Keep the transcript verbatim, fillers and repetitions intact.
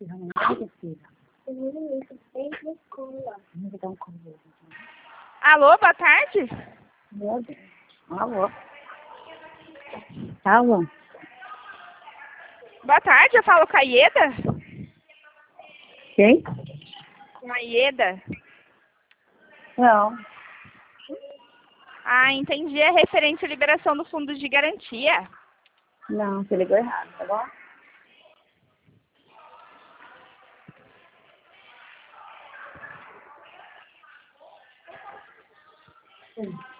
Alô, boa tarde. Alô. Alô. Boa tarde, eu falo com a Ieda. Quem? Com a Ieda. Não. Ah, entendi. É referente à liberação do fundo de garantia. Não, você ligou errado, tá bom? Sim.